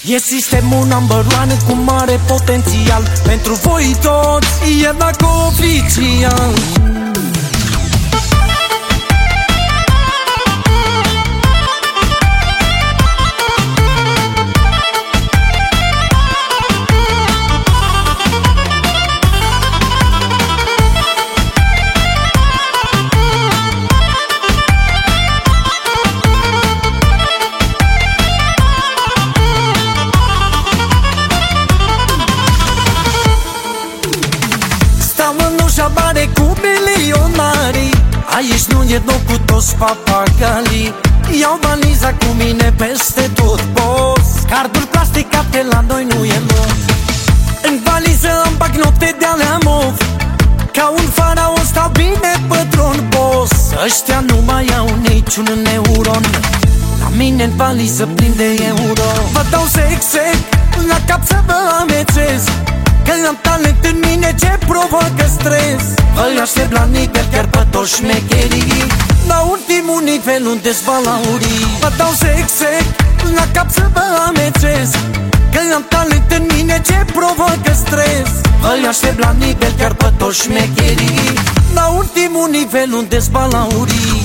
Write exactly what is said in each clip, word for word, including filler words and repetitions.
E sistemul number one cu mare potențial. Pentru voi toți e dacă oficial. Bare cu milionarii, aici nu e loc cu toți papagalii. Iau valiza cu mine peste tot, boss. Carduri plasticate la noi nu e loc. În valiză am bag note de-alea mov. Ca un faraon stau bine pe tron, boss. Ăștia nu mai au niciun neuron. La mine în valiză plin de euro. Vă dau sex-sec la cap să vă amețez, că am talent în mine ce provoacă stres. Îi aștept la nivel chiar pe toți șmecherii, la ultimul nivel unde-s balaurii. Vă dau sex-sec la cap să vă amețez, că am talent în mine ce provoacă stres. Îi aștept la nivel chiar pe toți șmecherii, la ultimul nivel unde-s balaurii.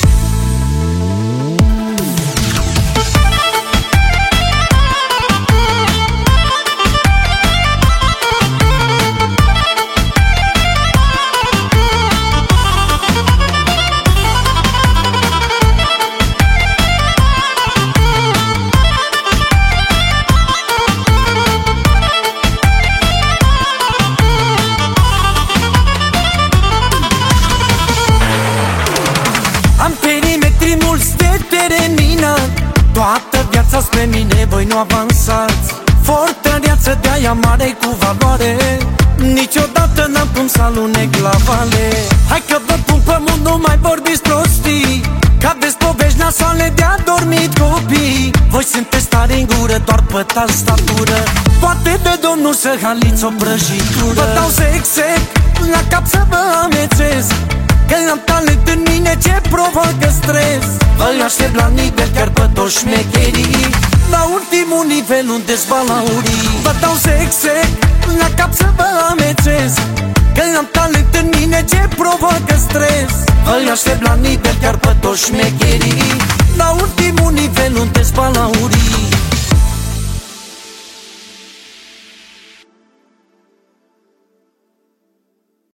Am perimetri mulți determinat, toată viața spre mine voi nu avansați. Fortăreață de-aia mare cu valoare, niciodată n-am cum să alunec la vale. Hai că vă pun pe mult, nu mai vorbiți prostii, că aveți povești nasoale de adormit copii. Voi sunteți tare în gură, doar pe tastatură, poate de domnul să haliți o prăjitură. Vă dau sex-sec la cap să vă amețez, că am talent în mine ce provoacă stres. Îi aștept la nivel chiar pe toți șmecherii, la ultimul nivel unde-s balaurii. Vă dau sex-sec la cap să vă amețez, că am talent în mine ce provoacă stres. Îi aștept la nivel chiar pe toți șmecherii, la ultimul nivel unde-s balaurii.